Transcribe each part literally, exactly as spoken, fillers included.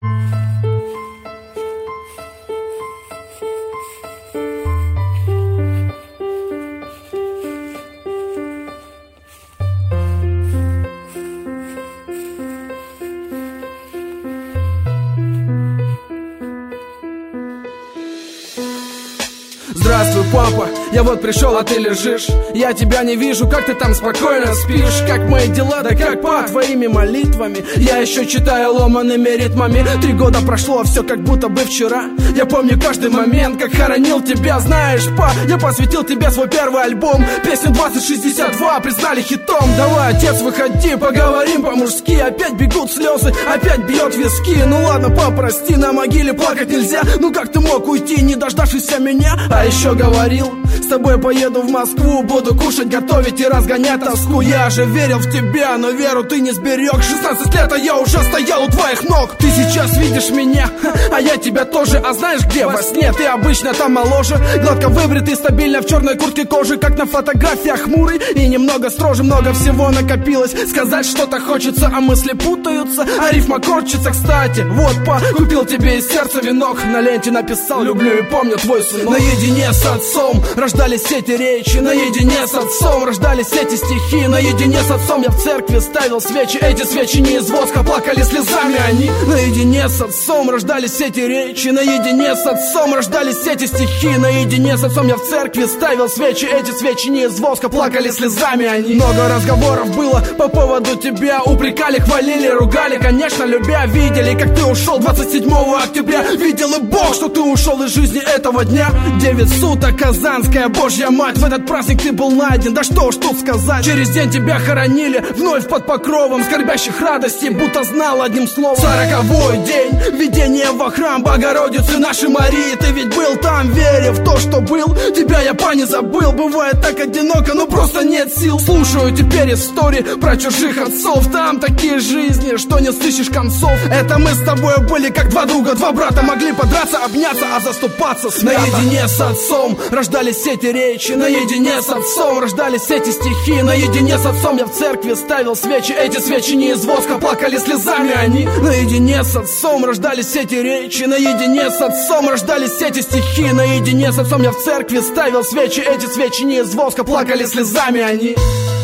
Здравствуй, папа, я вот пришел, а ты лежишь. Я тебя не вижу, как ты там спокойно спишь. Как мои дела, да как по твоими молитвами. Я еще читаю ломаными ритмами. Три года прошло, а все как будто бы вчера. Я помню каждый момент, как хоронил тебя. Знаешь, па, я посвятил тебе свой первый альбом. Песню двадцать шестьдесят два признали хитом. Давай, отец, выходи, поговорим по-мужски. Опять бегут слезы, опять бьет виски. Ну ладно, пап, прости, на могиле плакать нельзя. Ну как ты мог уйти, не дождавшись меня? А еще говорил, с тобой поеду в Москву. Буду кушать, готовить и разгонять тоску. Я же верил в тебя, но веру ты не сберег. шестнадцать лет, а я уже стоял у твоих ног. Ты сейчас видишь меня, а я тебя тоже. А знаешь где? Во сне ты обычно там моложе. Гладко выбритый, стабильно в черной куртке кожи. Как на фотографиях, хмурый и немного строже. Много всего накопилось, сказать что-то хочется, а мысли путаются, а рифма корчится. Кстати, вот, па, купил тебе из сердца венок. На ленте написал: люблю и помню твой сынок. Наедине с отцом рождались эти речи. Наедине с отцом рождались эти стихи. Наедине с отцом я в церкви ставил свечи. Эти свечи не из воска, плакали слезами они. Наедине с отцом рождались эти речи. Наедине с отцом рождались эти стихи. Наедине с отцом я в церкви ставил свечи. Эти свечи не из воска, плакали слезами они. Много разговоров было по поводу тебя. Упрекали, хвалили, ругали, конечно, любя. Видели, как ты ушел двадцать седьмого октября. Видел и Бог, что ты ушел из жизни этого дня. Девять суток, Казанская Божья мать. В этот праздник ты был найден, да что уж тут сказать. Через день тебя хоронили вновь под покровом скорбящих радостей, будто знал одним словом. Сороковой день, введение во храм Богородицы нашей Марии. Ты ведь был там, веря в то, что был. Тебя я, па, не забыл. Бывает так одиноко, но просто нет сил. Слушаю теперь истории про чужих отцов. Там такие жизни, что не слышишь концов. Это мы с тобой были как два друга, два брата. Могли подраться, обняться, а заступаться свято. Наедине с отцом рождались эти речи. Наедине с отцом рождались эти стихи. Наедине с отцом я в церкви ставил свечи. Эти свечи не из воска, плакали слезами они. Наедине с отцом рождались эти речи. Наедине с отцом рождались эти стихи. Наедине с отцом я в церкви ставил свечи. Эти свечи не из воска, плакали слезами они.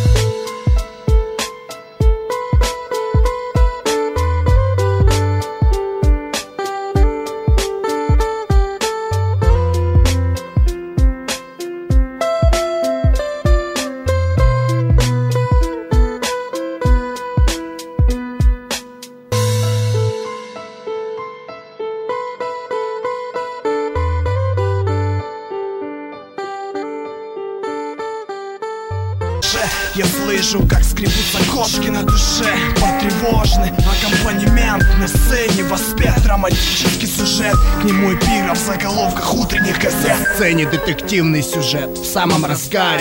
Я слышу, как скребутся кошки на душе. Потревожный аккомпанемент на сцене. Воспет романтический сюжет. К нему эпиграф в заголовках утренних газет. В сцене детективный сюжет в самом разгаре.